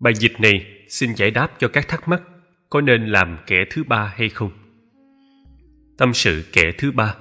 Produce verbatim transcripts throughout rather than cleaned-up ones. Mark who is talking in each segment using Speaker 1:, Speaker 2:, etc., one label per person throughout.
Speaker 1: Bài dịch này xin giải đáp cho các thắc mắc có nên làm kẻ thứ ba hay không. Tâm sự kẻ thứ ba.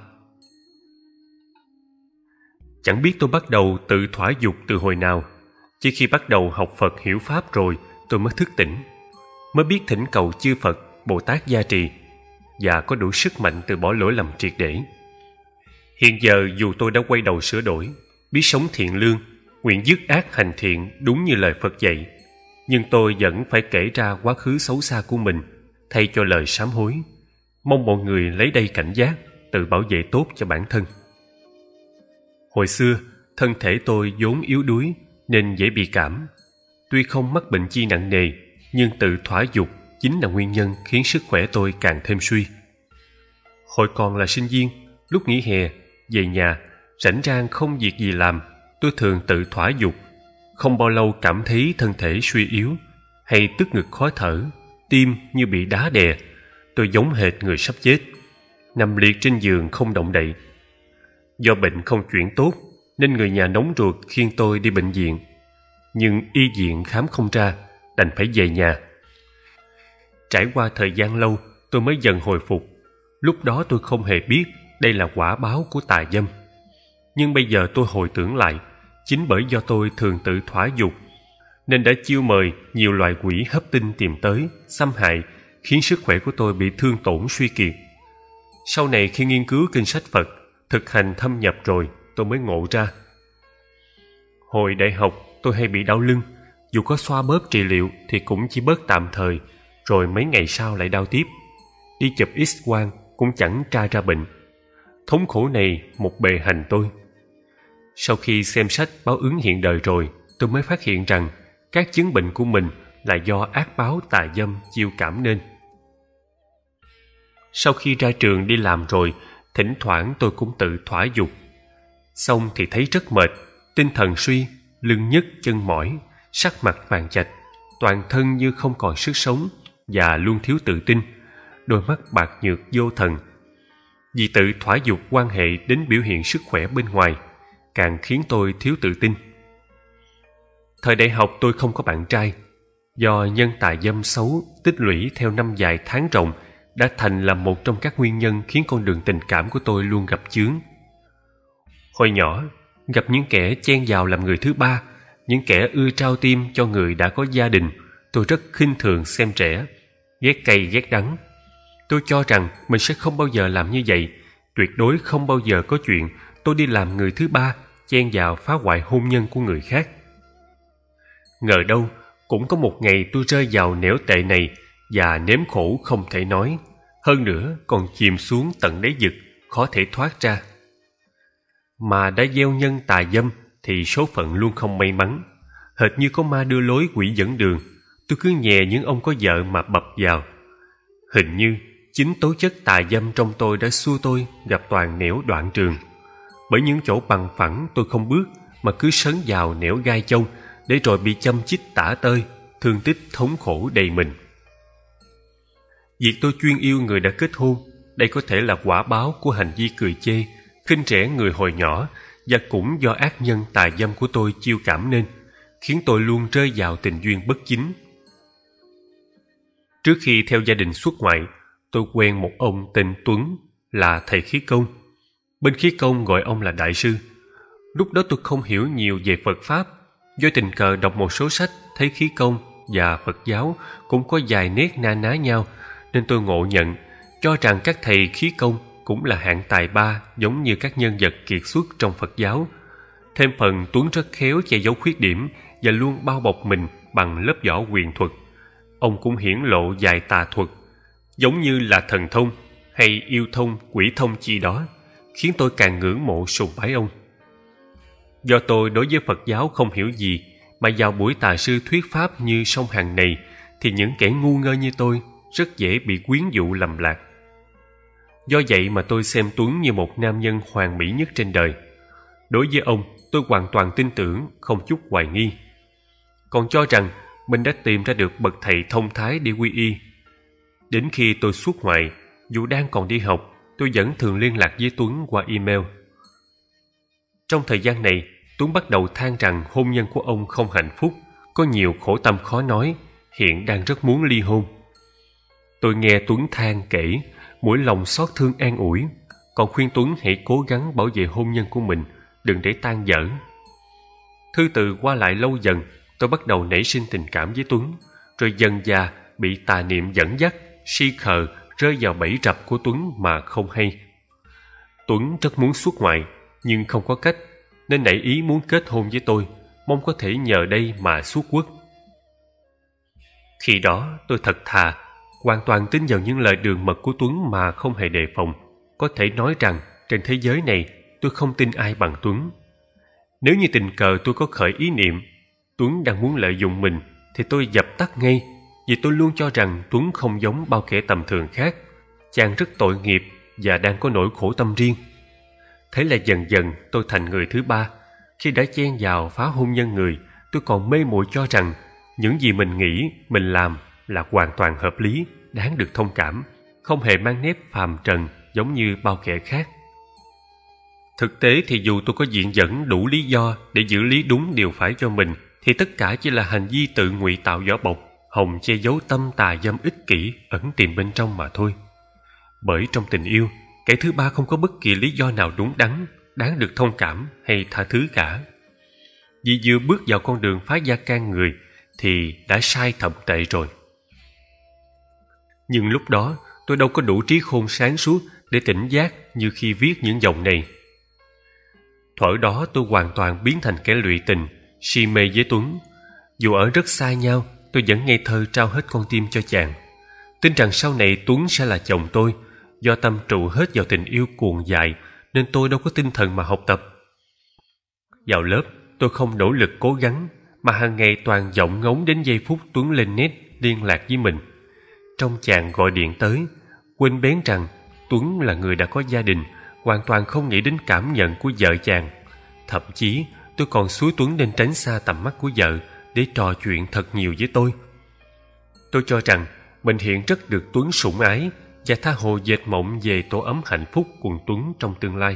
Speaker 1: Chẳng biết tôi bắt đầu tự thỏa dục từ hồi nào. Chỉ khi bắt đầu học Phật hiểu Pháp rồi tôi mới thức tỉnh, mới biết thỉnh cầu chư Phật, Bồ Tát gia trì và có đủ sức mạnh từ bỏ lỗi lầm triệt để. Hiện giờ dù tôi đã quay đầu sửa đổi, biết sống thiện lương, nguyện dứt ác hành thiện đúng như lời Phật dạy, nhưng tôi vẫn phải kể ra quá khứ xấu xa của mình thay cho lời sám hối. Mong mọi người lấy đây cảnh giác, tự bảo vệ tốt cho bản thân. Hồi xưa, thân thể tôi vốn yếu đuối nên dễ bị cảm. Tuy không mắc bệnh chi nặng nề, nhưng tự thỏa dục chính là nguyên nhân khiến sức khỏe tôi càng thêm suy. Hồi còn là sinh viên, lúc nghỉ hè, về nhà, rảnh rang không việc gì làm, tôi thường tự thỏa dục. Không bao lâu cảm thấy thân thể suy yếu, hay tức ngực khó thở, tim như bị đá đè. Tôi giống hệt người sắp chết, nằm liệt trên giường không động đậy. Do bệnh không chuyển tốt nên người nhà nóng ruột khiêng tôi đi bệnh viện, nhưng y viện khám không ra, đành phải về nhà. Trải qua thời gian lâu, tôi mới dần hồi phục. Lúc đó tôi không hề biết đây là quả báo của tà dâm. Nhưng bây giờ tôi hồi tưởng lại, chính bởi do tôi thường tự thỏa dục nên đã chiêu mời nhiều loại quỷ hấp tinh tìm tới, xâm hại, khiến sức khỏe của tôi bị thương tổn suy kiệt. Sau này khi nghiên cứu kinh sách Phật, thực hành thâm nhập rồi, tôi mới ngộ ra. Hồi đại học, tôi hay bị đau lưng. Dù có xoa bóp trị liệu thì cũng chỉ bớt tạm thời, rồi mấy ngày sau lại đau tiếp. Đi chụp X-quang cũng chẳng tra ra bệnh. Thống khổ này một bề hành tôi. Sau khi xem sách báo ứng hiện đời rồi, tôi mới phát hiện rằng các chứng bệnh của mình là do ác báo tà dâm chiêu cảm nên. Sau khi ra trường đi làm rồi, thỉnh thoảng tôi cũng tự thỏa dục. Xong thì thấy rất mệt, tinh thần suy, lưng nhức chân mỏi, sắc mặt vàng chạch, toàn thân như không còn sức sống và luôn thiếu tự tin, đôi mắt bạc nhược vô thần. Vì tự thỏa dục quan hệ đến biểu hiện sức khỏe bên ngoài, càng khiến tôi thiếu tự tin. Thời đại học tôi không có bạn trai, do nhân tà dâm xấu tích lũy theo năm dài tháng rộng đã thành là một trong các nguyên nhân khiến con đường tình cảm của tôi luôn gặp chướng. Hồi nhỏ, gặp những kẻ chen vào làm người thứ ba, những kẻ ưa trao tim cho người đã có gia đình, tôi rất khinh thường xem trẻ, ghét cay ghét đắng. Tôi cho rằng mình sẽ không bao giờ làm như vậy, tuyệt đối không bao giờ có chuyện tôi đi làm người thứ ba, chen vào phá hoại hôn nhân của người khác. Ngờ đâu, cũng có một ngày tôi rơi vào nẻo tệ này và nếm khổ không thể nói, hơn nữa còn chìm xuống tận đáy vực, khó thể thoát ra. Mà đã gieo nhân tà dâm thì số phận luôn không may mắn. Hệt như có ma đưa lối quỷ dẫn đường, tôi cứ nhè những ông có vợ mà bập vào. Hình như chính tố chất tà dâm trong tôi đã xua tôi gặp toàn nẻo đoạn trường. Bởi những chỗ bằng phẳng tôi không bước mà cứ sấn vào nẻo gai chông, để rồi bị châm chích tả tơi, thương tích thống khổ đầy mình. Việc tôi chuyên yêu người đã kết hôn, đây có thể là quả báo của hành vi cười chê, khinh rẻ người hồi nhỏ, và cũng do ác nhân tà dâm của tôi chiêu cảm nên, khiến tôi luôn rơi vào tình duyên bất chính. Trước khi theo gia đình xuất ngoại, tôi quen một ông tên Tuấn, là thầy khí công. Bên khí công gọi ông là đại sư. Lúc đó tôi không hiểu nhiều về Phật Pháp, do tình cờ đọc một số sách thấy khí công và Phật giáo cũng có vài nét na ná nhau, nên tôi ngộ nhận, cho rằng các thầy khí công cũng là hạng tài ba giống như các nhân vật kiệt xuất trong Phật giáo. Thêm phần Tuấn rất khéo che giấu khuyết điểm và luôn bao bọc mình bằng lớp vỏ quyền thuật. Ông cũng hiển lộ vài tà thuật, giống như là thần thông hay yêu thông, quỷ thông chi đó, khiến tôi càng ngưỡng mộ sùng bái ông. Do tôi đối với Phật giáo không hiểu gì, mà vào buổi tà sư thuyết pháp như song hàng này, thì những kẻ ngu ngơ như tôi rất dễ bị quyến dụ lầm lạc. Do vậy mà tôi xem Tuấn như một nam nhân hoàn mỹ nhất trên đời. Đối với ông, tôi hoàn toàn tin tưởng, không chút hoài nghi. Còn cho rằng mình đã tìm ra được bậc thầy thông thái để quy y. Đến khi tôi xuất ngoại, dù đang còn đi học, tôi vẫn thường liên lạc với Tuấn qua email. Trong thời gian này, Tuấn bắt đầu than rằng hôn nhân của ông không hạnh phúc, có nhiều khổ tâm khó nói, hiện đang rất muốn ly hôn. Tôi nghe Tuấn than kể, mỗi lòng xót thương an ủi, còn khuyên Tuấn hãy cố gắng bảo vệ hôn nhân của mình, đừng để tan vỡ. Thư từ qua lại lâu dần, tôi bắt đầu nảy sinh tình cảm với Tuấn, rồi dần dà bị tà niệm dẫn dắt, si khờ rơi vào bẫy rập của Tuấn mà không hay. Tuấn rất muốn xuất ngoại, nhưng không có cách, nên nảy ý muốn kết hôn với tôi, mong có thể nhờ đây mà xuất quốc. Khi đó tôi thật thà, hoàn toàn tin vào những lời đường mật của Tuấn mà không hề đề phòng. Có thể nói rằng trên thế giới này tôi không tin ai bằng Tuấn. Nếu như tình cờ tôi có khởi ý niệm Tuấn đang muốn lợi dụng mình, thì tôi dập tắt ngay, vì tôi luôn cho rằng Tuấn không giống bao kẻ tầm thường khác. Chàng rất tội nghiệp và đang có nỗi khổ tâm riêng. Thế là dần dần tôi thành người thứ ba. Khi đã chen vào phá hôn nhân người, tôi còn mê muội cho rằng những gì mình nghĩ, mình làm là hoàn toàn hợp lý, đáng được thông cảm, không hề mang nét phàm trần giống như bao kẻ khác. Thực tế thì dù tôi có diện dẫn đủ lý do để giữ lý đúng điều phải cho mình, thì tất cả chỉ là hành vi tự ngụy tạo vỏ bọc, hòng che giấu tâm tà dâm ích kỷ ẩn tiềm bên trong mà thôi. Bởi trong tình yêu, kẻ thứ ba không có bất kỳ lý do nào đúng đắn, đáng được thông cảm hay tha thứ cả. Vì vừa bước vào con đường phá gia can người thì đã sai thậm tệ rồi. Nhưng lúc đó tôi đâu có đủ trí khôn sáng suốt để tỉnh giác như khi viết những dòng này. Thuở đó tôi hoàn toàn biến thành kẻ lụy tình, si mê với Tuấn. Dù ở rất xa nhau, tôi vẫn ngây thơ trao hết con tim cho chàng, tin rằng sau này Tuấn sẽ là chồng tôi. Do tâm trụ hết vào tình yêu cuồng dại nên tôi đâu có tinh thần mà học tập. Vào lớp tôi không nỗ lực cố gắng, mà hàng ngày toàn vọng ngóng đến giây phút Tuấn lên net liên lạc với mình. Trong chàng gọi điện tới, quên bén rằng Tuấn là người đã có gia đình, hoàn toàn không nghĩ đến cảm nhận của vợ chàng. Thậm chí tôi còn xúi Tuấn nên tránh xa tầm mắt của vợ để trò chuyện thật nhiều với tôi. Tôi cho rằng mình hiện rất được Tuấn sủng ái, và tha hồ dệt mộng về tổ ấm hạnh phúc cùng Tuấn trong tương lai.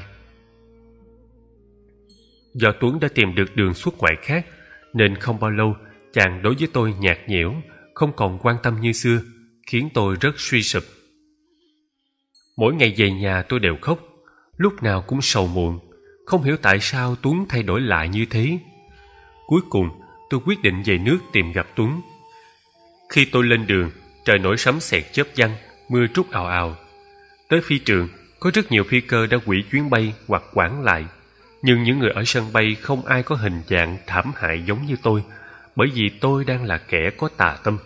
Speaker 1: Do Tuấn đã tìm được đường xuất ngoại khác, nên không bao lâu chàng đối với tôi nhạt nhẽo, không còn quan tâm như xưa, khiến tôi rất suy sụp. Mỗi ngày về nhà tôi đều khóc, lúc nào cũng sầu muộn, không hiểu tại sao Tuấn thay đổi lạ như thế. Cuối cùng tôi quyết định về nước tìm gặp Tuấn. Khi tôi lên đường, trời nổi sấm sét chớp giăng, mưa trút ào ào. Tới phi trường, có rất nhiều phi cơ đã hủy chuyến bay hoặc hoãn lại, nhưng những người ở sân bay không ai có hình dạng thảm hại giống như tôi, bởi vì tôi đang là kẻ có tà tâm.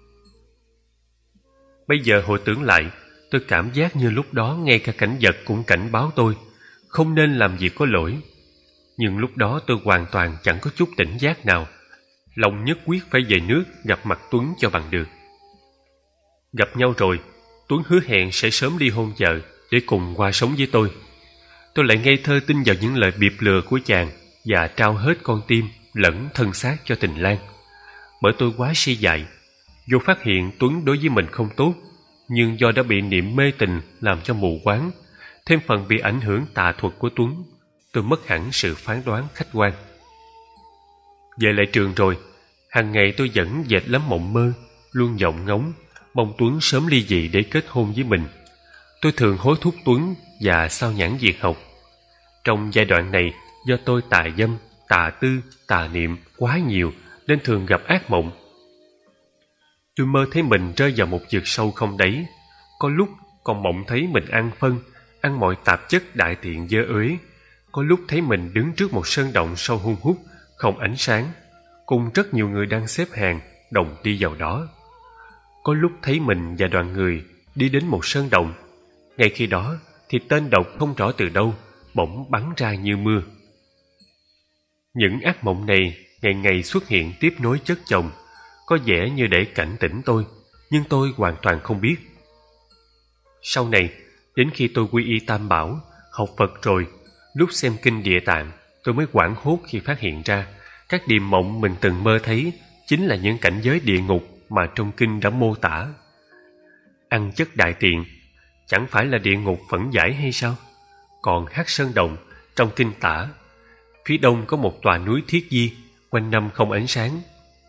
Speaker 1: Bây giờ hồi tưởng lại, tôi cảm giác như lúc đó ngay cả cảnh vật cũng cảnh báo tôi không nên làm việc có lỗi. Nhưng lúc đó tôi hoàn toàn chẳng có chút tỉnh giác nào, lòng nhất quyết phải về nước gặp mặt Tuấn cho bằng được. Gặp nhau rồi, Tuấn hứa hẹn sẽ sớm ly hôn vợ để cùng qua sống với tôi. Tôi lại ngây thơ tin vào những lời biệp lừa của chàng và trao hết con tim lẫn thân xác cho tình lang. Bởi tôi quá si dại, dù phát hiện Tuấn đối với mình không tốt, nhưng do đã bị niệm mê tình làm cho mù quáng, thêm phần bị ảnh hưởng tà thuật của Tuấn, tôi mất hẳn sự phán đoán khách quan. Về lại trường rồi, hàng ngày tôi vẫn dệt lắm mộng mơ, luôn vọng ngóng mong Tuấn sớm ly dị để kết hôn với mình. Tôi thường hối thúc Tuấn và sao nhãng việc học. Trong giai đoạn này, do tôi tà dâm, tà tư, tà niệm quá nhiều nên thường gặp ác mộng. Tôi mơ thấy mình rơi vào một vực sâu không đáy. Có lúc còn mộng thấy mình ăn phân, ăn mọi tạp chất đại tiện dơ uế. Có lúc thấy mình đứng trước một sơn động sâu hun hút, không ánh sáng, cùng rất nhiều người đang xếp hàng đồng đi vào đó. Có lúc thấy mình và đoàn người đi đến một sơn động. Ngay khi đó thì tên độc không rõ từ đâu bỗng bắn ra như mưa. Những ác mộng này ngày ngày xuất hiện tiếp nối chất chồng, có vẻ như để cảnh tỉnh tôi, nhưng tôi hoàn toàn không biết. Sau này, đến khi tôi quy y Tam Bảo, học Phật rồi, lúc xem kinh Địa Tạng, tôi mới hoảng hốt khi phát hiện ra các điềm mộng mình từng mơ thấy chính là những cảnh giới địa ngục mà trong kinh đã mô tả. Ăn chất đại tiện chẳng phải là địa ngục phẫn giải hay sao? Còn Hắc Sơn Động trong kinh tả, phía đông có một tòa núi Thiết Di, quanh năm không ánh sáng,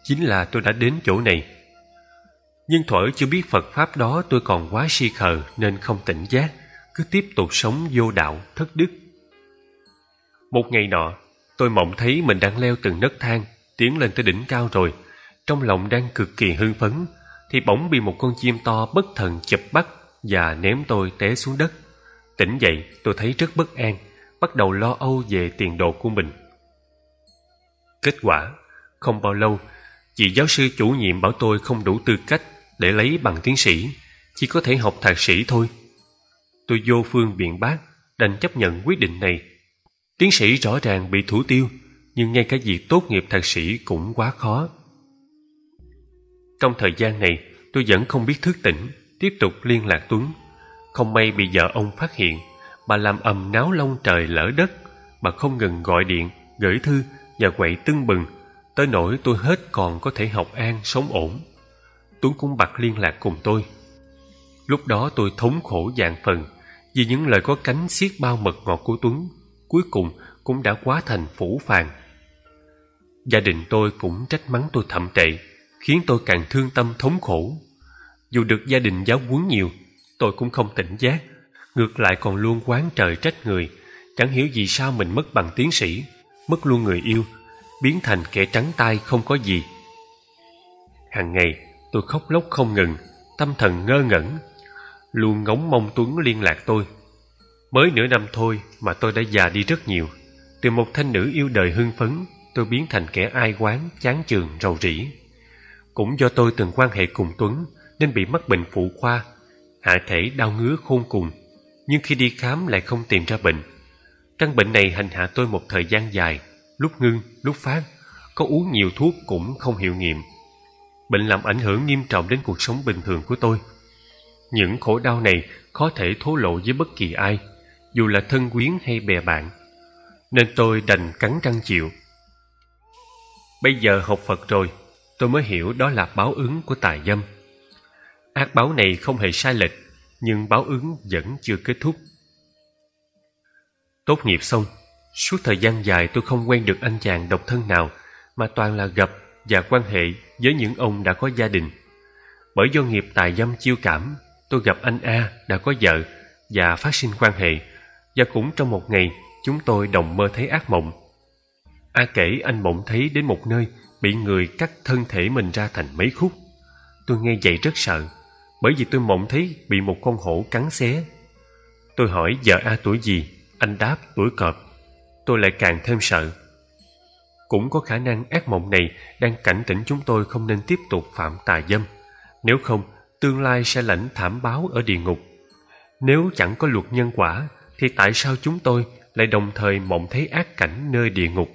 Speaker 1: chính là tôi đã đến chỗ này. Nhưng thuở chưa biết Phật Pháp đó, tôi còn quá si khờ nên không tỉnh giác, cứ tiếp tục sống vô đạo, thất đức. Một ngày nọ, tôi mộng thấy mình đang leo từng nấc thang, tiến lên tới đỉnh cao rồi. Trong lòng đang cực kỳ hưng phấn, thì bỗng bị một con chim to bất thần chụp bắt và ném tôi té xuống đất. Tỉnh dậy, tôi thấy rất bất an, bắt đầu lo âu về tiền đồ của mình. Kết quả, không bao lâu, chị giáo sư chủ nhiệm bảo tôi không đủ tư cách để lấy bằng tiến sĩ, chỉ có thể học thạc sĩ thôi. Tôi vô phương biện bác, đành chấp nhận quyết định này. Tiến sĩ rõ ràng bị thủ tiêu, nhưng ngay cả việc tốt nghiệp thạc sĩ cũng quá khó. Trong thời gian này, tôi vẫn không biết thức tỉnh, tiếp tục liên lạc Tuấn. Không may bị vợ ông phát hiện, bà làm ầm náo lông trời lỡ đất. Bà không ngừng gọi điện, gửi thư và quậy tưng bừng, tới nỗi tôi hết còn có thể học an, sống ổn. Tuấn cũng bật liên lạc cùng tôi. Lúc đó tôi thống khổ vạn phần, vì những lời có cánh xiết bao mật ngọt của Tuấn cuối cùng cũng đã quá thành phũ phàng. Gia đình tôi cũng trách mắng tôi thậm tệ, khiến tôi càng thương tâm thống khổ. Dù được gia đình giáo huấn nhiều, tôi cũng không tỉnh giác, ngược lại còn luôn oán trời trách người. Chẳng hiểu vì sao mình mất bằng tiến sĩ, mất luôn người yêu, biến thành kẻ trắng tay không có gì. Hàng ngày tôi khóc lóc không ngừng, tâm thần ngơ ngẩn, luôn ngóng mong Tuấn liên lạc tôi. Mới nửa năm thôi mà tôi đã già đi rất nhiều. Từ một thanh nữ yêu đời hưng phấn, tôi biến thành kẻ ai oán, chán chường, rầu rĩ. Cũng do tôi từng quan hệ cùng Tuấn nên bị mắc bệnh phụ khoa, hạ thể đau ngứa khôn cùng, nhưng khi đi khám lại không tìm ra bệnh. Căn bệnh này hành hạ tôi một thời gian dài, lúc ngưng, lúc phát, có uống nhiều thuốc cũng không hiệu nghiệm. Bệnh làm ảnh hưởng nghiêm trọng đến cuộc sống bình thường của tôi. Những khổ đau này khó thể thổ lộ với bất kỳ ai, dù là thân quyến hay bè bạn, nên tôi đành cắn răng chịu. Bây giờ học Phật rồi, tôi mới hiểu đó là báo ứng của tà dâm. Ác báo này không hề sai lệch, nhưng báo ứng vẫn chưa kết thúc. Tốt nghiệp xong, suốt thời gian dài tôi không quen được anh chàng độc thân nào, mà toàn là gặp và quan hệ với những ông đã có gia đình. Bởi do nghiệp tà dâm chiêu cảm, tôi gặp anh A đã có vợ và phát sinh quan hệ, và cũng trong một ngày chúng tôi đồng mơ thấy ác mộng. A kể anh mộng thấy đến một nơi bị người cắt thân thể mình ra thành mấy khúc. Tôi nghe vậy rất sợ, bởi vì tôi mộng thấy bị một con hổ cắn xé. Tôi hỏi vợ A tuổi gì, anh đáp tuổi cọp. Tôi lại càng thêm sợ. Cũng có khả năng ác mộng này đang cảnh tỉnh chúng tôi không nên tiếp tục phạm tà dâm, nếu không tương lai sẽ lãnh thảm báo ở địa ngục. Nếu chẳng có luật nhân quả thì tại sao chúng tôi lại đồng thời mộng thấy ác cảnh nơi địa ngục?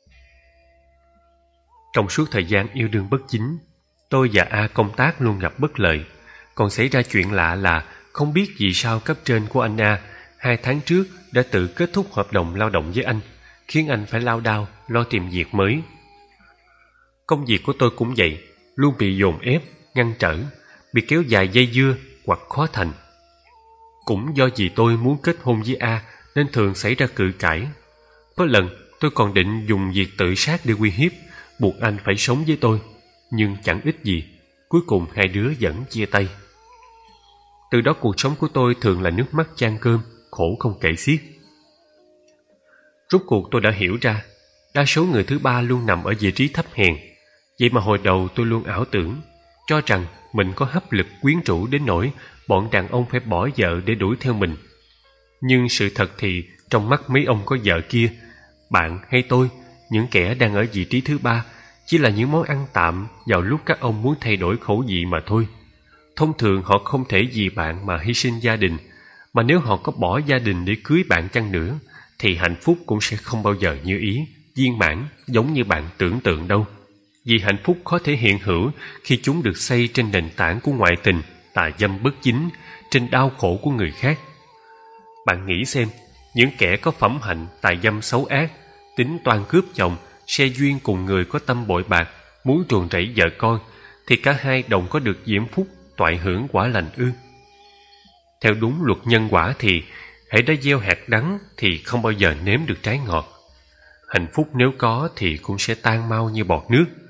Speaker 1: Trong suốt thời gian yêu đương bất chính, tôi và A công tác luôn gặp bất lợi. Còn xảy ra chuyện lạ là không biết vì sao cấp trên của anh A hai tháng trước đã tự kết thúc hợp đồng lao động với anh, khiến anh phải lao đao lo tìm việc mới. Công việc của tôi cũng vậy, luôn bị dồn ép, ngăn trở, bị kéo dài dây dưa hoặc khó thành. Cũng do vì tôi muốn kết hôn với A nên thường xảy ra cự cãi. Có lần tôi còn định dùng việc tự sát để uy hiếp, buộc anh phải sống với tôi, nhưng chẳng ích gì. Cuối cùng hai đứa vẫn chia tay. Từ đó cuộc sống của tôi thường là nước mắt chan cơm, khổ không kể xiết. Rốt cuộc tôi đã hiểu ra, đa số người thứ ba luôn nằm ở vị trí thấp hèn. Vậy mà hồi đầu tôi luôn ảo tưởng, cho rằng mình có hấp lực quyến rũ đến nỗi bọn đàn ông phải bỏ vợ để đuổi theo mình. Nhưng sự thật thì trong mắt mấy ông có vợ kia, bạn hay tôi, những kẻ đang ở vị trí thứ ba, chỉ là những món ăn tạm vào lúc các ông muốn thay đổi khẩu vị mà thôi. Thông thường họ không thể vì bạn mà hy sinh gia đình, mà nếu họ có bỏ gia đình để cưới bạn chăng nữa, thì hạnh phúc cũng sẽ không bao giờ như ý, viên mãn giống như bạn tưởng tượng đâu. Vì hạnh phúc khó thể hiện hữu khi chúng được xây trên nền tảng của ngoại tình, tà dâm bất chính, trên đau khổ của người khác. Bạn nghĩ xem, những kẻ có phẩm hạnh tà dâm xấu ác, tính toan cướp chồng, xe duyên cùng người có tâm bội bạc, muốn truồng rẫy vợ con, thì cả hai đồng có được diễm phúc, toại hưởng quả lành ư? Theo đúng luật nhân quả thì hãy đã gieo hạt đắng thì không bao giờ nếm được trái ngọt. Hạnh phúc nếu có thì cũng sẽ tan mau như bọt nước.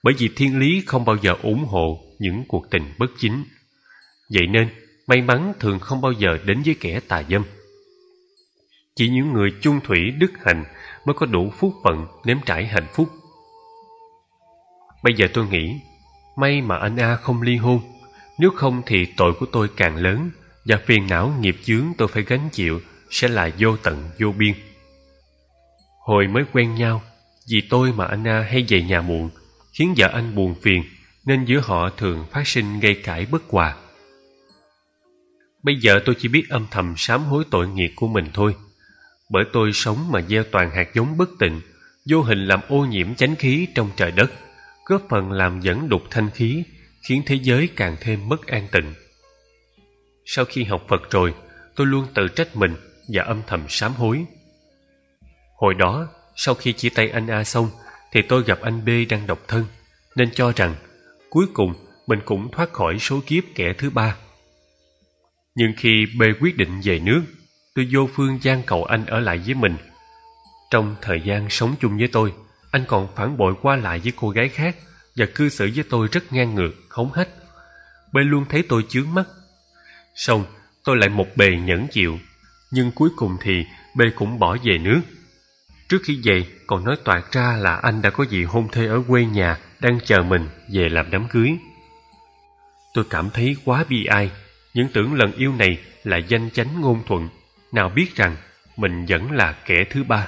Speaker 1: bởi vì thiên lý không bao giờ ủng hộ những cuộc tình bất chính. Vậy nên, may mắn thường không bao giờ đến với kẻ tà dâm. Chỉ những người chung thủy đức hạnh mới có đủ phúc phận nếm trải hạnh phúc. Bây giờ tôi nghĩ, may mà anh A không ly hôn, nếu không thì tội của tôi càng lớn, và phiền não nghiệp chướng tôi phải gánh chịu sẽ là vô tận vô biên. Hồi mới quen nhau, vì tôi mà anh A hay về nhà muộn, khiến vợ anh buồn phiền, nên giữa họ thường phát sinh gây cãi bất hòa. Bây giờ tôi chỉ biết âm thầm sám hối tội nghiệp của mình thôi, bởi tôi sống mà gieo toàn hạt giống bất tịnh, vô hình làm ô nhiễm chánh khí trong trời đất, góp phần làm dẫn đục thanh khí, khiến thế giới càng thêm mất an tịnh. Sau khi học Phật rồi, tôi luôn tự trách mình và âm thầm sám hối. Hồi đó, sau khi chia tay anh A xong, thì tôi gặp anh B đang độc thân, nên cho rằng cuối cùng mình cũng thoát khỏi số kiếp kẻ thứ ba. Nhưng khi B quyết định về nước, tôi vô phương van cầu anh ở lại với mình. Trong thời gian sống chung với tôi, anh còn phản bội qua lại với cô gái khác và cư xử với tôi rất ngang ngược, hống hách. B luôn thấy tôi chướng mắt. Xong, tôi lại một bề nhẫn chịu, nhưng cuối cùng thì B cũng bỏ về nước. Trước khi về, còn nói toạc ra là anh đã có vị hôn thê ở quê nhà đang chờ mình về làm đám cưới. Tôi cảm thấy quá bi ai, những tưởng lần yêu này là danh chánh ngôn thuận, nào biết rằng mình vẫn là kẻ thứ ba.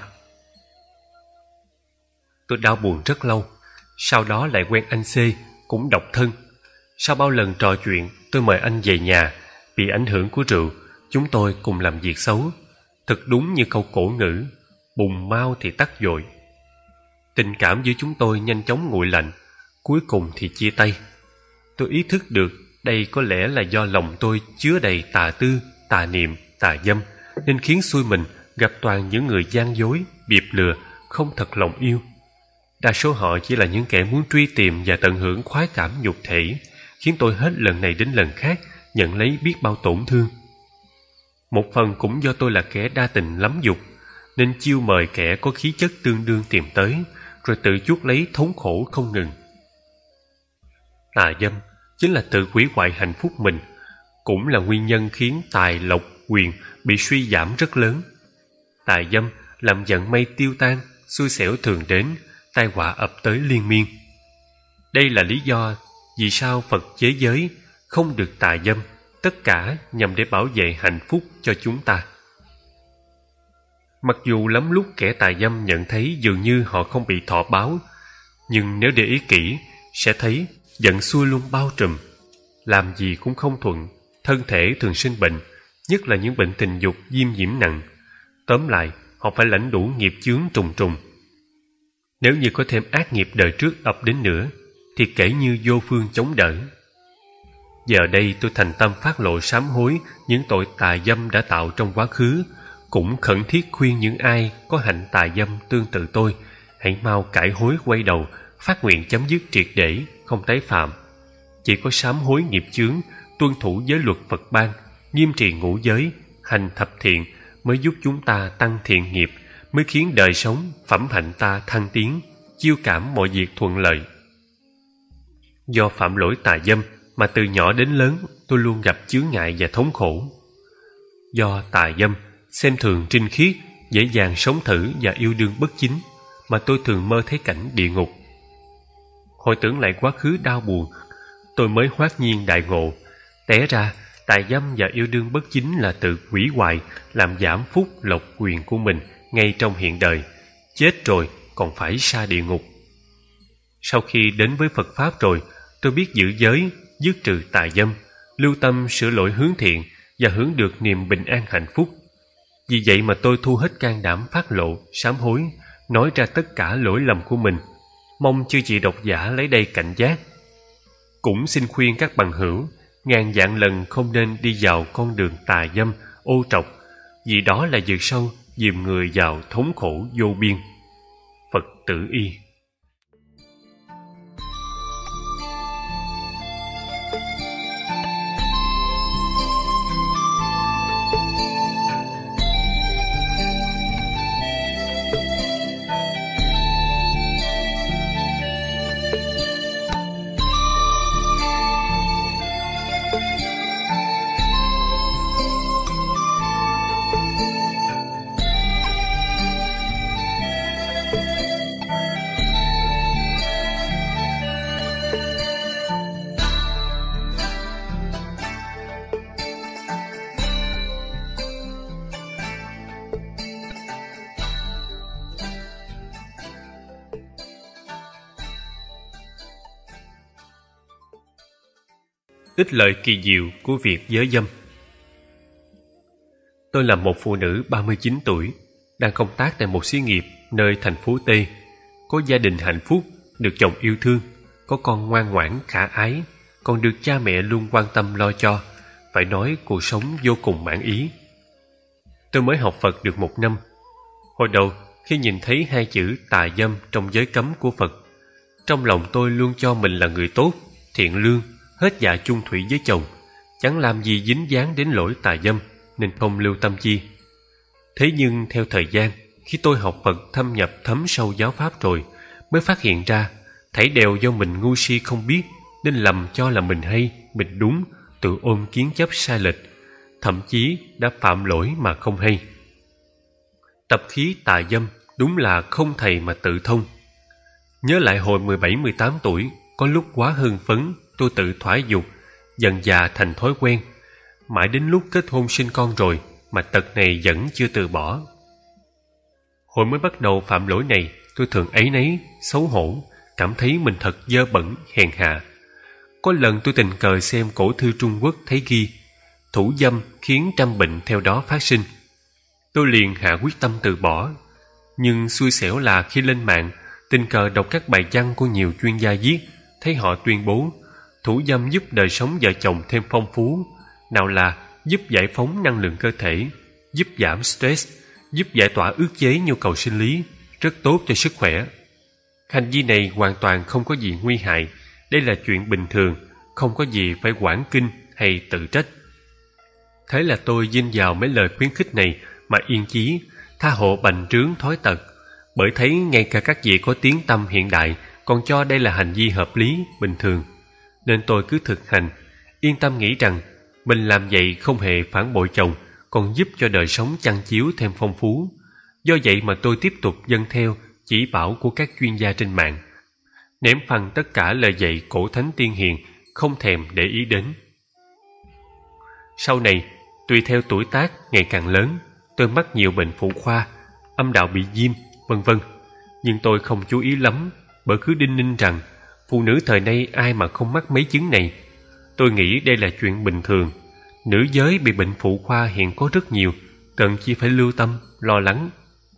Speaker 1: Tôi đau buồn rất lâu, sau đó lại quen anh C, cũng độc thân. Sau bao lần trò chuyện, tôi mời anh về nhà. Bị ảnh hưởng của rượu, chúng tôi cùng làm việc xấu. Thật đúng như câu cổ ngữ, bùng mau thì tắt dội. Tình cảm giữa chúng tôi nhanh chóng nguội lạnh, cuối cùng thì chia tay. Tôi ý thức được đây có lẽ là do lòng tôi chứa đầy tà tư, tà niệm, tà dâm, nên khiến xui mình gặp toàn những người gian dối, biệp lừa, không thật lòng yêu. Đa số họ chỉ là những kẻ muốn truy tìm và tận hưởng khoái cảm nhục thể, khiến tôi hết lần này đến lần khác nhận lấy biết bao tổn thương. Một phần cũng do tôi là kẻ đa tình lắm dục, nên chiêu mời kẻ có khí chất tương đương tìm tới, rồi tự chuốc lấy thống khổ không ngừng. Tà dâm chính là tự hủy hoại hạnh phúc mình, cũng là nguyên nhân khiến tài lộc quyền bị suy giảm rất lớn. Tà dâm làm vận may tiêu tan, xui xẻo thường đến, tai họa ập tới liên miên. Đây là lý do vì sao Phật chế giới không được tà dâm, tất cả nhằm để bảo vệ hạnh phúc cho chúng ta. Mặc dù lắm lúc kẻ tà dâm nhận thấy dường như họ không bị thọ báo, nhưng nếu để ý kỹ sẽ thấy giận xui luôn bao trùm, làm gì cũng không thuận, thân thể thường sinh bệnh, nhất là những bệnh tình dục viêm nhiễm nặng. Tóm lại, họ phải lãnh đủ nghiệp chướng trùng trùng. Nếu như có thêm ác nghiệp đời trước ập đến nữa, thì kể như vô phương chống đỡ. Giờ đây tôi thành tâm phát lộ sám hối những tội tà dâm đã tạo trong quá khứ, cũng khẩn thiết khuyên những ai có hạnh tà dâm tương tự tôi, hãy mau cải hối quay đầu, phát nguyện chấm dứt triệt để, không tái phạm. Chỉ có sám hối nghiệp chướng, tuân thủ giới luật Phật ban, nghiêm trì ngũ giới, hành thập thiện mới giúp chúng ta tăng thiện nghiệp, mới khiến đời sống, phẩm hạnh ta thăng tiến, chiêu cảm mọi việc thuận lợi. Do phạm lỗi tà dâm mà từ nhỏ đến lớn tôi luôn gặp chướng ngại và thống khổ. Do tà dâm, xem thường trinh khiết, dễ dàng sống thử và yêu đương bất chính, mà tôi thường mơ thấy cảnh địa ngục. Hồi tưởng lại quá khứ đau buồn, tôi mới hoát nhiên đại ngộ. Té ra, tà dâm và yêu đương bất chính là tự hủy hoại, làm giảm phúc lộc quyền của mình ngay trong hiện đời. Chết rồi còn phải sa địa ngục. Sau khi đến với Phật Pháp rồi, tôi biết giữ giới, dứt trừ tà dâm, lưu tâm sửa lỗi hướng thiện và hướng được niềm bình an hạnh phúc. Vì vậy mà tôi thu hết can đảm phát lộ, sám hối, nói ra tất cả lỗi lầm của mình, mong chư chị độc giả lấy đây cảnh giác. Cũng xin khuyên các bằng hữu, ngàn vạn lần không nên đi vào con đường tà dâm, ô trọc, vì đó là vực sâu dìm người vào thống khổ vô biên. Phật tử y. ít lời kỳ diệu của việc giới dâm. Tôi là một phụ nữ ba mươi chín tuổi, đang công tác tại một xí nghiệp nơi thành phố T, có gia đình hạnh phúc, được chồng yêu thương, có con ngoan ngoãn khả ái, còn được cha mẹ luôn quan tâm lo cho. Phải nói cuộc sống vô cùng mãn ý. Tôi mới học Phật được một năm. Hồi đầu, khi nhìn thấy hai chữ tà dâm trong giới cấm của Phật, trong lòng tôi luôn cho mình là người tốt, thiện lương, hết dạ chung thủy với chồng, chẳng làm gì dính dáng đến lỗi tà dâm, nên không lưu tâm chi. Thế nhưng theo thời gian, khi tôi học Phật thâm nhập thấm sâu giáo pháp rồi, mới phát hiện ra thảy đều do mình ngu si không biết, nên lầm cho là mình hay, mình đúng, tự ôm kiến chấp sai lệch, thậm chí đã phạm lỗi mà không hay. Tập khí tà dâm đúng là không thầy mà tự thông. Nhớ lại hồi mười bảy mười tám tuổi, có lúc quá hưng phấn, tôi tự thỏa dục, dần dà thành thói quen. Mãi đến lúc kết hôn sinh con rồi mà tật này vẫn chưa từ bỏ. Hồi mới bắt đầu phạm lỗi này, tôi thường áy náy, xấu hổ, cảm thấy mình thật dơ bẩn, hèn hạ. Có lần tôi tình cờ xem cổ thư Trung Quốc thấy ghi thủ dâm khiến trăm bệnh theo đó phát sinh. Tôi liền hạ quyết tâm từ bỏ. Nhưng xui xẻo là khi lên mạng, tình cờ đọc các bài văn của nhiều chuyên gia viết, thấy họ tuyên bố thủ dâm giúp đời sống vợ chồng thêm phong phú. Nào là giúp giải phóng năng lượng cơ thể, giúp giảm stress, giúp giải tỏa ức chế nhu cầu sinh lý, rất tốt cho sức khỏe. Hành vi này hoàn toàn không có gì nguy hại, đây là chuyện bình thường, không có gì phải quản kinh hay tự trách. Thế là tôi vin vào mấy lời khuyến khích này mà yên chí, tha hộ bành trướng thói tật, bởi thấy ngay cả các vị có tiếng tăm hiện đại còn cho đây là hành vi hợp lý, bình thường. Nên tôi cứ thực hành, yên tâm nghĩ rằng mình làm vậy không hề phản bội chồng, còn giúp cho đời sống chăn chiếu thêm phong phú. Do vậy mà tôi tiếp tục dâng theo chỉ bảo của các chuyên gia trên mạng, ném phăng tất cả lời dạy cổ thánh tiên hiền, không thèm để ý đến. Sau này, tùy theo tuổi tác ngày càng lớn, tôi mắc nhiều bệnh phụ khoa, âm đạo bị viêm, vân vân. Nhưng tôi không chú ý lắm, bởi cứ đinh ninh rằng phụ nữ thời nay ai mà không mắc mấy chứng này. Tôi nghĩ đây là chuyện bình thường. Nữ giới bị bệnh phụ khoa hiện có rất nhiều, cần chi phải lưu tâm, lo lắng.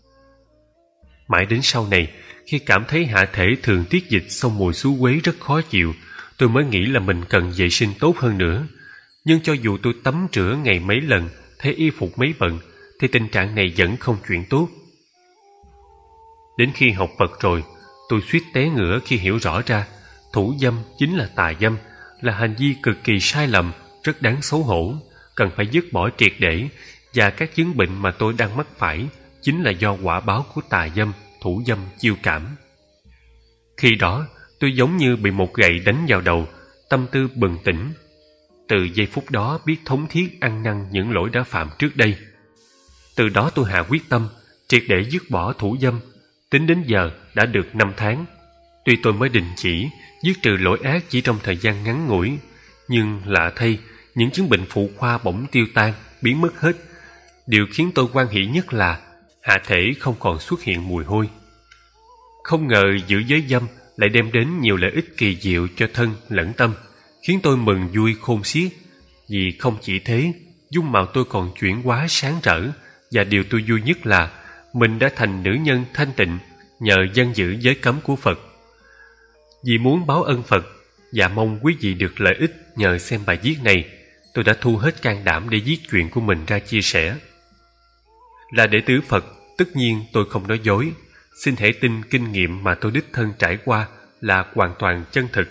Speaker 1: Mãi đến sau này, khi cảm thấy hạ thể thường tiết dịch xong mùi xú uế rất khó chịu, tôi mới nghĩ là mình cần vệ sinh tốt hơn nữa. Nhưng cho dù tôi tắm rửa ngày mấy lần, thay y phục mấy bận, thì tình trạng này vẫn không chuyển tốt. Đến khi học Phật rồi, tôi suýt té ngửa khi hiểu rõ ra thủ dâm chính là tà dâm, là hành vi cực kỳ sai lầm, rất đáng xấu hổ, cần phải dứt bỏ triệt để, và các chứng bệnh mà tôi đang mắc phải chính là do quả báo của tà dâm, thủ dâm chiêu cảm. Khi đó, tôi giống như bị một gậy đánh vào đầu, tâm tư bừng tỉnh. Từ giây phút đó biết thống thiết ăn năn những lỗi đã phạm trước đây. Từ đó tôi hạ quyết tâm, triệt để dứt bỏ thủ dâm. Tính đến giờ đã được năm tháng. Tuy tôi mới đình chỉ, dứt trừ lỗi ác chỉ trong thời gian ngắn ngủi, nhưng lạ thay, những chứng bệnh phụ khoa bỗng tiêu tan, biến mất hết. Điều khiến tôi hoan hỉ nhất là hạ thể không còn xuất hiện mùi hôi. Không ngờ giữ giới dâm lại đem đến nhiều lợi ích kỳ diệu cho thân lẫn tâm, khiến tôi mừng vui khôn xiết. Vì không chỉ thế, dung mạo tôi còn chuyển hóa sáng rỡ, và điều tôi vui nhất là mình đã thành nữ nhân thanh tịnh nhờ dân giữ giới cấm của Phật. Vì muốn báo ân Phật và mong quý vị được lợi ích nhờ xem bài viết này, tôi đã thu hết can đảm để viết chuyện của mình ra chia sẻ. Là đệ tử Phật, tất nhiên tôi không nói dối. Xin hãy tin kinh nghiệm mà tôi đích thân trải qua là hoàn toàn chân thực.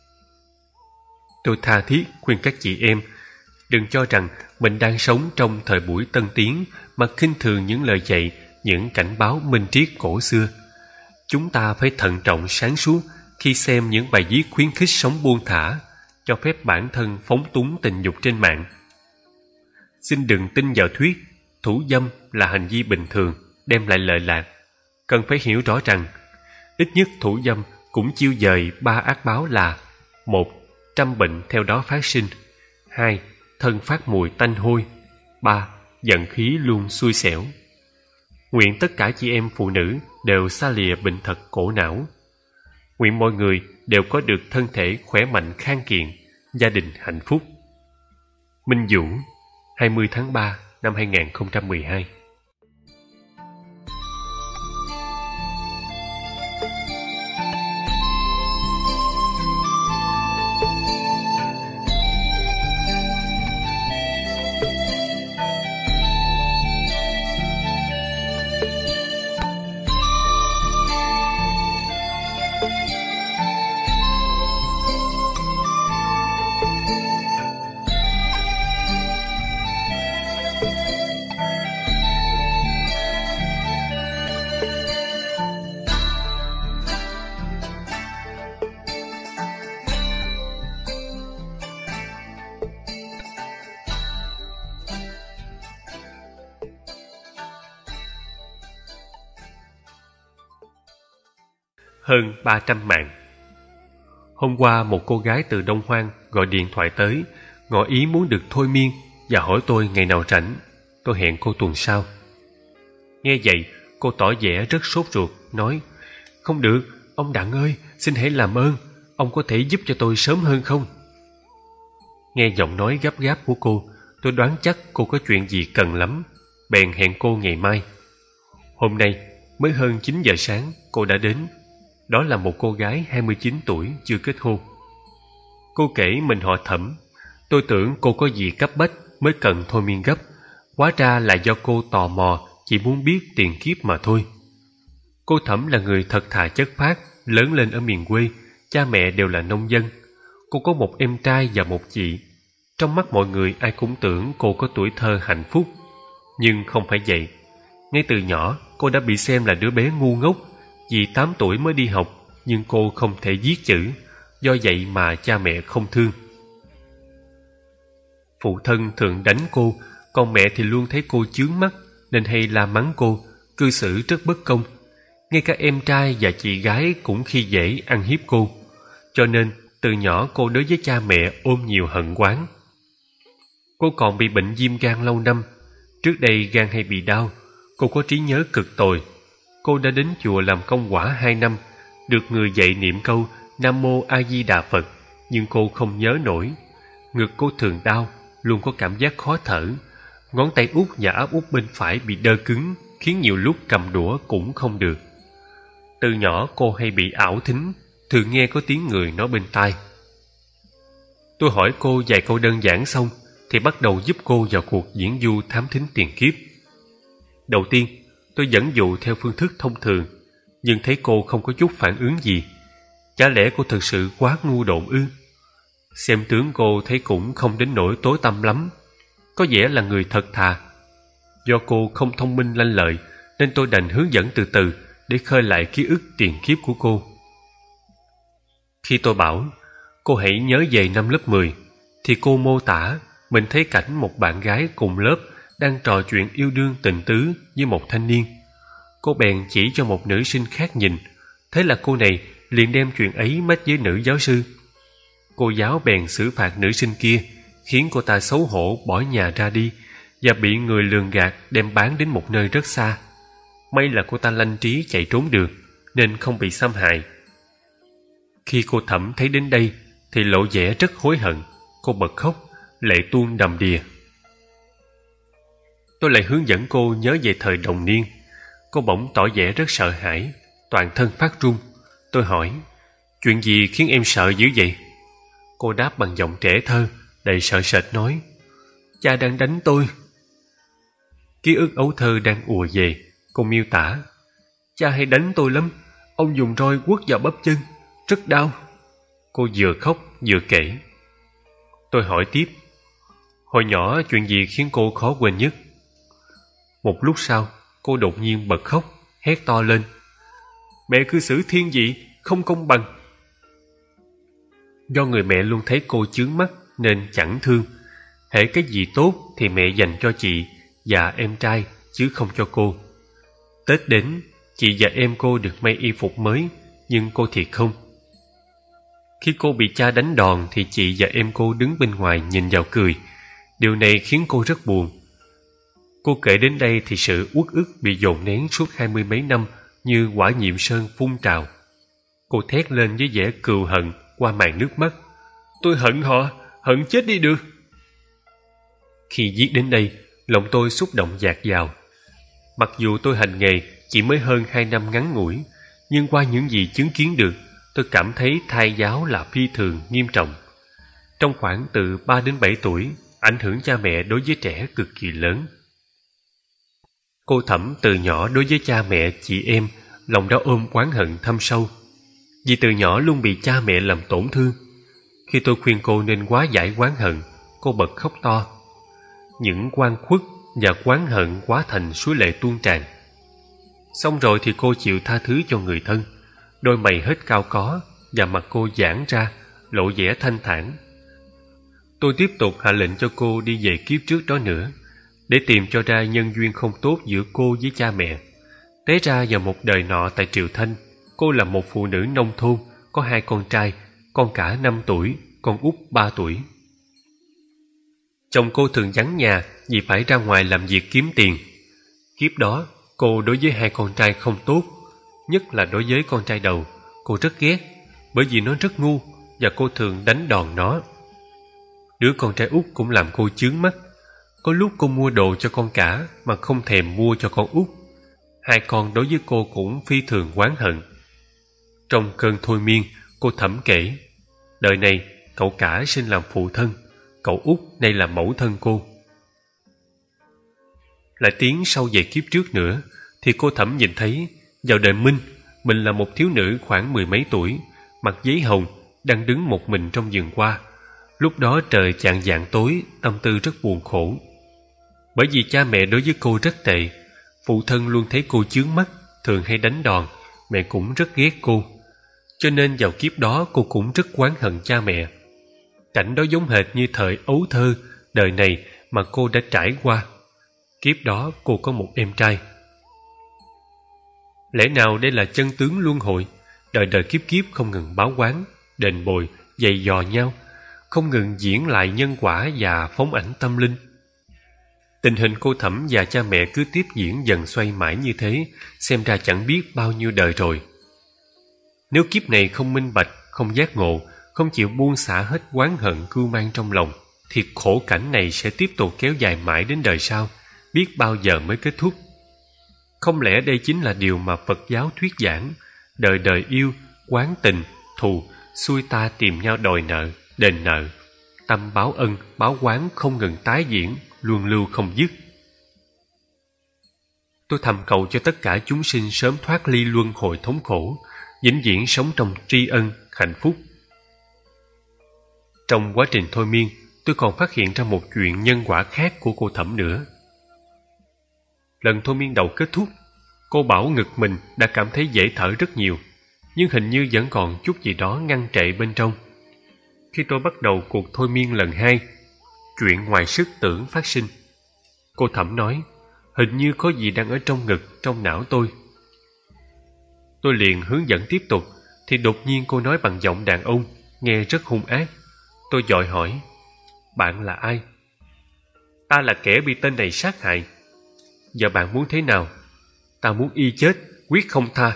Speaker 1: Tôi tha thiết khuyên các chị em đừng cho rằng mình đang sống trong thời buổi tân tiến mà khinh thường những lời dạy, những cảnh báo minh triết cổ xưa. Chúng ta phải thận trọng sáng suốt khi xem những bài viết khuyến khích sống buông thả, cho phép bản thân phóng túng tình dục trên mạng. Xin đừng tin vào thuyết thủ dâm là hành vi bình thường, đem lại lợi lạc. Cần phải hiểu rõ rằng ít nhất thủ dâm cũng chiêu dời ba ác báo là: một, trăm bệnh theo đó phát sinh; hai, thân phát mùi tanh hôi; ba, vận khí luôn xui xẻo. Nguyện tất cả chị em phụ nữ đều xa lìa bệnh tật cổ não. Nguyện mọi người đều có được thân thể khỏe mạnh khang kiện, gia đình hạnh phúc. Minh Vũ, hai mươi tháng ba năm hai nghìn không trăm mười hai. Hơn ba trăm mạng. Hôm qua một cô gái từ Đông Hoang gọi điện thoại tới, ngỏ ý muốn được thôi miên và hỏi tôi ngày nào rảnh. Tôi hẹn cô tuần sau. Nghe vậy, cô tỏ vẻ rất sốt ruột, nói: "Không được, ông Đặng ơi, xin hãy làm ơn, ông có thể giúp cho tôi sớm hơn không?" Nghe giọng nói gấp gáp của cô, tôi đoán chắc cô có chuyện gì cần lắm, bèn hẹn cô ngày mai. Hôm nay, mới hơn chín giờ sáng, cô đã đến. Đó là một cô gái hai mươi chín tuổi chưa kết hôn. Cô kể mình họ Thẩm. Tôi tưởng cô có gì cấp bách mới cần thôi miên gấp. Hóa ra là do cô tò mò, chỉ muốn biết tiền kiếp mà thôi. Cô Thẩm là người thật thà chất phác, lớn lên ở miền quê, cha mẹ đều là nông dân. Cô có một em trai và một chị. Trong mắt mọi người ai cũng tưởng cô có tuổi thơ hạnh phúc. Nhưng không phải vậy. Ngay từ nhỏ, cô đã bị xem là đứa bé ngu ngốc. Vì tám tuổi mới đi học, nhưng cô không thể viết chữ, do vậy mà cha mẹ không thương. Phụ thân thường đánh cô, còn mẹ thì luôn thấy cô chướng mắt, nên hay la mắng cô, cư xử rất bất công. Ngay cả em trai và chị gái cũng khi dễ ăn hiếp cô. Cho nên, từ nhỏ cô đối với cha mẹ ôm nhiều hận oán. Cô còn bị bệnh viêm gan lâu năm. Trước đây gan hay bị đau, cô có trí nhớ cực tồi. Cô đã đến chùa làm công quả hai năm, được người dạy niệm câu Nam Mô A Di Đà Phật, nhưng cô không nhớ nổi. Ngực cô thường đau, luôn có cảm giác khó thở. Ngón tay út và áp út bên phải bị đơ cứng, khiến nhiều lúc cầm đũa cũng không được. Từ nhỏ cô hay bị ảo thính, thường nghe có tiếng người nói bên tai. Tôi hỏi cô vài câu đơn giản xong, thì bắt đầu giúp cô vào cuộc diễn du thám thính tiền kiếp. Đầu tiên, tôi dẫn dụ theo phương thức thông thường, nhưng thấy cô không có chút phản ứng gì. Chả lẽ cô thực sự quá ngu độn ư? Xem tướng cô thấy cũng không đến nỗi tối tăm lắm, có vẻ là người thật thà. Do cô không thông minh lanh lợi, nên tôi đành hướng dẫn từ từ để khơi lại ký ức tiền kiếp của cô. Khi tôi bảo cô hãy nhớ về năm lớp mười, thì cô mô tả mình thấy cảnh một bạn gái cùng lớp đang trò chuyện yêu đương tình tứ với một thanh niên. Cô bèn chỉ cho một nữ sinh khác nhìn. Thế là cô này liền đem chuyện ấy mách với nữ giáo sư. Cô giáo bèn xử phạt nữ sinh kia, khiến cô ta xấu hổ bỏ nhà ra đi và bị người lường gạt đem bán đến một nơi rất xa. May là cô ta lanh trí chạy trốn được, nên không bị xâm hại. Khi cô Thẩm thấy đến đây thì lộ vẻ rất hối hận. Cô bật khóc, lệ tuôn đầm đìa. Tôi lại hướng dẫn cô nhớ về thời đồng niên. Cô bỗng tỏ vẻ rất sợ hãi, toàn thân phát run. Tôi hỏi, chuyện gì khiến em sợ dữ vậy? Cô đáp bằng giọng trẻ thơ, đầy sợ sệt nói, cha đang đánh tôi. Ký ức ấu thơ đang ùa về. Cô miêu tả, cha hay đánh tôi lắm, ông dùng roi quất vào bắp chân, rất đau. Cô vừa khóc vừa kể. Tôi hỏi tiếp, hồi nhỏ chuyện gì khiến cô khó quên nhất? Một lúc sau, cô đột nhiên bật khóc, hét to lên, mẹ cư xử thiên vị, không công bằng. Do người mẹ luôn thấy cô chướng mắt nên chẳng thương. Hễ cái gì tốt thì mẹ dành cho chị và em trai, chứ không cho cô. Tết đến, chị và em cô được may y phục mới, nhưng cô thì không. Khi cô bị cha đánh đòn thì chị và em cô đứng bên ngoài nhìn vào cười. Điều này khiến cô rất buồn. Cô kể đến đây thì sự uất ức bị dồn nén suốt hai mươi mấy năm như quả nhiệm sơn phun trào. Cô thét lên với vẻ cừu hận qua màn nước mắt. Tôi hận họ, hận chết đi được. Khi viết đến đây, lòng tôi xúc động dạt dào. Mặc dù tôi hành nghề chỉ mới hơn hai năm ngắn ngủi, nhưng qua những gì chứng kiến được, tôi cảm thấy thai giáo là phi thường nghiêm trọng. Trong khoảng từ ba đến bảy tuổi, ảnh hưởng cha mẹ đối với trẻ cực kỳ lớn. Cô Thẩm từ nhỏ đối với cha mẹ, chị em, lòng đã ôm oán hận thâm sâu. Vì từ nhỏ luôn bị cha mẹ làm tổn thương. Khi tôi khuyên cô nên hóa giải oán hận, cô bật khóc to. Những oan khuất và oán hận hóa thành suối lệ tuôn tràn. Xong rồi thì cô chịu tha thứ cho người thân. Đôi mày hết cao có và mặt cô giãn ra, lộ vẻ thanh thản. Tôi tiếp tục hạ lệnh cho cô đi về kiếp trước đó nữa, để tìm cho ra nhân duyên không tốt giữa cô với cha mẹ. Té ra vào một đời nọ tại Triều Thanh, cô là một phụ nữ nông thôn, có hai con trai, con cả năm tuổi, con út ba tuổi. Chồng cô thường vắng nhà vì phải ra ngoài làm việc kiếm tiền. Kiếp đó, cô đối với hai con trai không tốt, nhất là đối với con trai đầu, cô rất ghét, bởi vì nó rất ngu và cô thường đánh đòn nó. Đứa con trai út cũng làm cô chướng mắt. Có lúc cô mua đồ cho con cả mà không thèm mua cho con út. Hai con đối với cô cũng phi thường oán hận. Trong cơn thôi miên, cô Thẩm kể, đời này cậu cả sinh làm phụ thân, cậu út nay là mẫu thân cô. Lại tiến sâu về kiếp trước nữa, thì cô Thẩm nhìn thấy vào đời Minh, mình là một thiếu nữ khoảng mười mấy tuổi, mặc giấy hồng, đang đứng một mình trong vườn hoa. Lúc đó trời chạng vạng tối, tâm tư rất buồn khổ. Bởi vì cha mẹ đối với cô rất tệ, phụ thân luôn thấy cô chướng mắt, thường hay đánh đòn, mẹ cũng rất ghét cô. Cho nên vào kiếp đó cô cũng rất oán hận cha mẹ. Cảnh đó giống hệt như thời ấu thơ, đời này mà cô đã trải qua. Kiếp đó cô có một em trai. Lẽ nào đây là chân tướng luân hồi, đời đời kiếp kiếp không ngừng báo oán, đền bồi, giày dò nhau, không ngừng diễn lại nhân quả và phóng ảnh tâm linh. Tình hình cô Thẩm và cha mẹ cứ tiếp diễn dần xoay mãi như thế, xem ra chẳng biết bao nhiêu đời rồi. Nếu kiếp này không minh bạch, không giác ngộ, không chịu buông xả hết oán hận cưu mang trong lòng, thì khổ cảnh này sẽ tiếp tục kéo dài mãi đến đời sau, biết bao giờ mới kết thúc. Không lẽ đây chính là điều mà Phật giáo thuyết giảng, đời đời yêu, oán tình, thù, xui ta tìm nhau đòi nợ, đền nợ, tâm báo ân, báo oán không ngừng tái diễn, luân lưu không dứt. Tôi thầm cầu cho tất cả chúng sinh sớm thoát ly luân hồi thống khổ, vĩnh viễn sống trong tri ân, hạnh phúc. Trong quá trình thôi miên, tôi còn phát hiện ra một chuyện nhân quả khác của cô Thẩm nữa. Lần thôi miên đầu kết thúc, cô bảo ngực mình đã cảm thấy dễ thở rất nhiều, nhưng hình như vẫn còn chút gì đó ngăn trệ bên trong. Khi tôi bắt đầu cuộc thôi miên lần hai, chuyện ngoài sức tưởng phát sinh. Cô Thẩm nói, hình như có gì đang ở trong ngực, trong não tôi. Tôi liền hướng dẫn tiếp tục, thì đột nhiên cô nói bằng giọng đàn ông, nghe rất hung ác. Tôi vội hỏi, bạn là ai? Ta là kẻ bị tên này sát hại. Giờ bạn muốn thế nào? Ta muốn y chết, quyết không tha.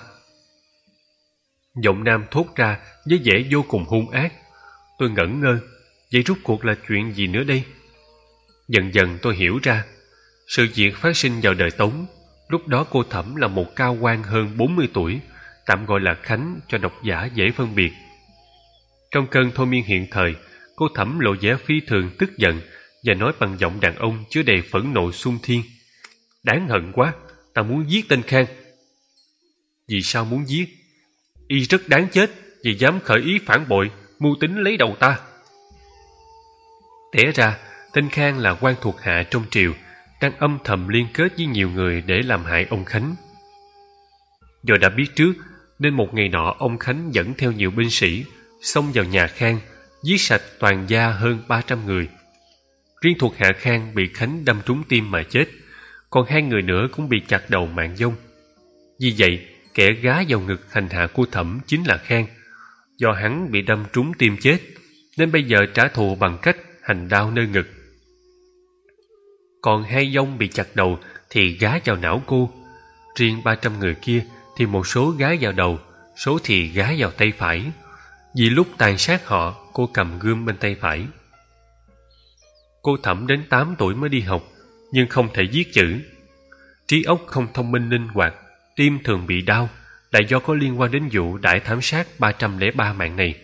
Speaker 1: Giọng nam thốt ra với vẻ vô cùng hung ác. Tôi ngẩn ngơ, vậy rốt cuộc là chuyện gì nữa đây? Dần dần tôi hiểu ra, sự việc phát sinh vào đời Tống. Lúc đó cô Thẩm là một cao quan hơn bốn mươi tuổi, tạm gọi là Khánh cho độc giả dễ phân biệt. Trong cơn thôi miên hiện thời, cô Thẩm lộ vẻ phi thường tức giận và nói bằng giọng đàn ông chứa đầy phẫn nộ xung thiên. Đáng hận quá, ta muốn giết tên Khang. Vì sao muốn giết? Y rất đáng chết vì dám khởi ý phản bội, mưu tính lấy đầu ta. Té ra, tên Khang là quan thuộc hạ trong triều, đang âm thầm liên kết với nhiều người để làm hại ông Khánh. Do đã biết trước, nên một ngày nọ ông Khánh dẫn theo nhiều binh sĩ xông vào nhà Khang, giết sạch toàn gia hơn ba trăm người. Riêng thuộc hạ Khang bị Khánh đâm trúng tim mà chết, còn hai người nữa cũng bị chặt đầu mạng vong. Vì vậy, kẻ gá vào ngực hành hạ cô Thẩm chính là Khang. Do hắn bị đâm trúng tim chết, nên bây giờ trả thù bằng cách hành đao nơi ngực. Còn hai vong bị chặt đầu thì gá vào não cô. Riêng ba trăm người kia thì một số gá vào đầu, số thì gá vào tay phải. Vì lúc tàn sát họ, cô cầm gươm bên tay phải. Cô Thẩm đến tám tuổi mới đi học, nhưng không thể viết chữ. Trí óc không thông minh linh hoạt, tim thường bị đau, lại do có liên quan đến vụ đại thảm sát ba trăm lẻ ba mạng này.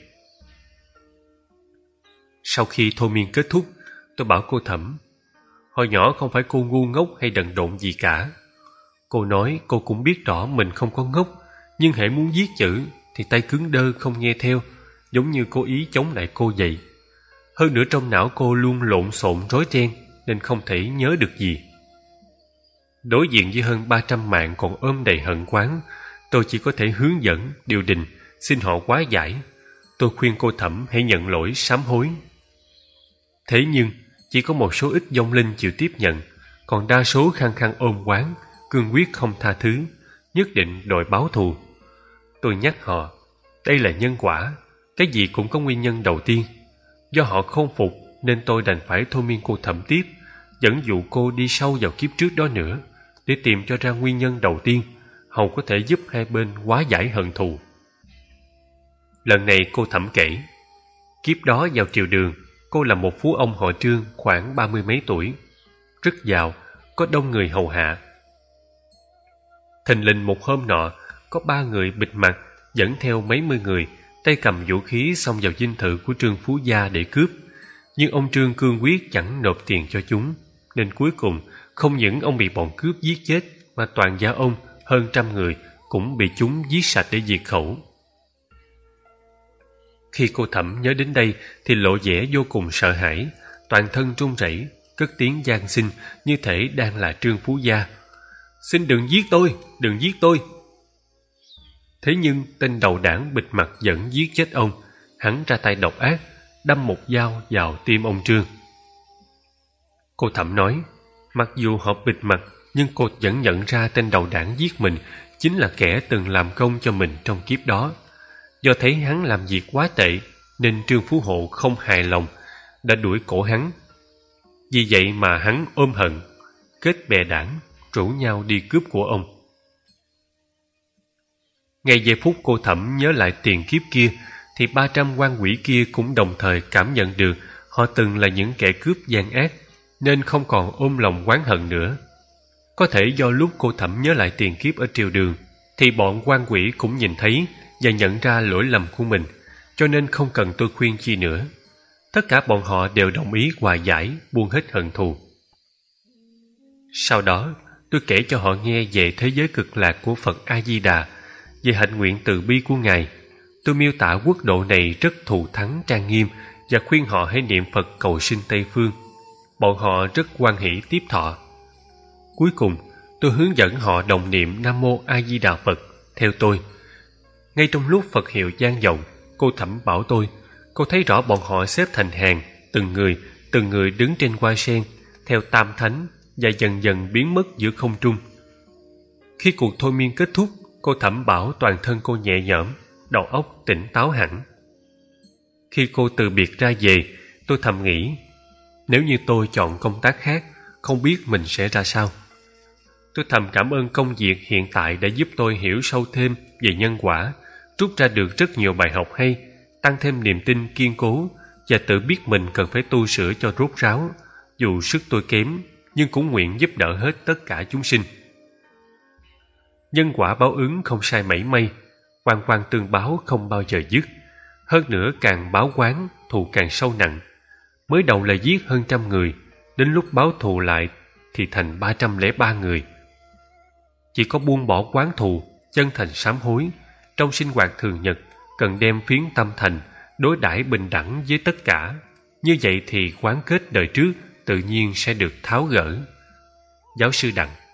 Speaker 1: Sau khi thôi miên kết thúc, tôi bảo cô Thẩm, hồi nhỏ không phải cô ngu ngốc hay đần độn gì cả. Cô nói cô cũng biết rõ mình không có ngốc, nhưng hễ muốn viết chữ thì tay cứng đơ không nghe theo, giống như cố ý chống lại cô vậy. Hơn nữa trong não cô luôn lộn xộn rối ren, nên không thể nhớ được gì. Đối diện với hơn ba trăm mạng còn ôm đầy hận oán, tôi chỉ có thể hướng dẫn, điều đình, xin họ hóa giải. Tôi khuyên cô Thẩm hãy nhận lỗi, sám hối. Thế nhưng chỉ có một số ít vong linh chịu tiếp nhận, còn đa số khăng khăng ôm oán, cương quyết không tha thứ, nhất định đòi báo thù. Tôi nhắc họ, đây là nhân quả, cái gì cũng có nguyên nhân đầu tiên. Do họ không phục nên tôi đành phải thôi miên cô Thẩm tiếp, dẫn dụ cô đi sâu vào kiếp trước đó nữa, để tìm cho ra nguyên nhân đầu tiên, hầu có thể giúp hai bên hóa giải hận thù. Lần này cô Thẩm kể, kiếp đó vào triều Đường, cô là một phú ông họ Trương khoảng ba mươi mấy tuổi, rất giàu, có đông người hầu hạ. Thình lình một hôm nọ, có ba người bịt mặt dẫn theo mấy mươi người, tay cầm vũ khí xông vào dinh thự của Trương Phú Gia để cướp. Nhưng ông Trương cương quyết chẳng nộp tiền cho chúng, nên cuối cùng không những ông bị bọn cướp giết chết, mà toàn gia ông hơn trăm người cũng bị chúng giết sạch để diệt khẩu. Khi cô Thẩm nhớ đến đây thì lộ vẻ vô cùng sợ hãi, toàn thân run rẩy, cất tiếng van xin như thể đang là Trương Phú Gia. Xin đừng giết tôi, đừng giết tôi. Thế nhưng tên đầu đảng bịt mặt vẫn giết chết ông. Hắn ra tay độc ác, đâm một dao vào tim ông Trương. Cô Thẩm nói, mặc dù họ bịt mặt, nhưng cô vẫn nhận ra tên đầu đảng giết mình chính là kẻ từng làm công cho mình trong kiếp đó. Do thấy hắn làm việc quá tệ, nên Trương Phú Hộ không hài lòng, đã đuổi cổ hắn. Vì vậy mà hắn ôm hận, kết bè đảng, rủ nhau đi cướp của ông. Ngay giây phút cô Thẩm nhớ lại tiền kiếp kia, thì ba trăm quan quỷ kia cũng đồng thời cảm nhận được họ từng là những kẻ cướp gian ác, nên không còn ôm lòng oán hận nữa. Có thể do lúc cô Thẩm nhớ lại tiền kiếp ở triều Đường, thì bọn quan quỷ cũng nhìn thấy và nhận ra lỗi lầm của mình, cho nên không cần tôi khuyên chi nữa. Tất cả bọn họ đều đồng ý hòa giải, buông hết hận thù. Sau đó, tôi kể cho họ nghe về thế giới cực lạc của Phật A-di-đà, về hạnh nguyện từ bi của Ngài. Tôi miêu tả quốc độ này rất thù thắng trang nghiêm và khuyên họ hãy niệm Phật cầu sinh Tây Phương. Bọn họ rất hoan hỷ tiếp thọ. Cuối cùng, tôi hướng dẫn họ đồng niệm Nam Mô A Di Đà Phật theo tôi. Ngay trong lúc Phật hiệu vang vọng, cô Thẩm bảo tôi, cô thấy rõ bọn họ xếp thành hàng, từng người, từng người đứng trên hoa sen, theo tam thánh và dần dần biến mất giữa không trung. Khi cuộc thôi miên kết thúc, cô Thẩm bảo toàn thân cô nhẹ nhõm, đầu óc tỉnh táo hẳn. Khi cô từ biệt ra về, tôi thầm nghĩ, nếu như tôi chọn công tác khác, không biết mình sẽ ra sao. Tôi thầm cảm ơn công việc hiện tại đã giúp tôi hiểu sâu thêm về nhân quả, rút ra được rất nhiều bài học hay, tăng thêm niềm tin kiên cố và tự biết mình cần phải tu sửa cho rốt ráo. Dù sức tôi kém, nhưng cũng nguyện giúp đỡ hết tất cả chúng sinh. Nhân quả báo ứng không sai mảy may, oan oan tương báo không bao giờ dứt. Hơn nữa càng báo oán, thù càng sâu nặng. Mới đầu là giết hơn trăm người, đến lúc báo thù lại thì thành ba trăm lẻ ba người. Chỉ có buông bỏ oán thù, chân thành sám hối, trong sinh hoạt thường nhật cần đem phiến tâm thành, đối đãi bình đẳng với tất cả. Như vậy thì oán kết đời trước tự nhiên sẽ được tháo gỡ. Giáo sư Đặng.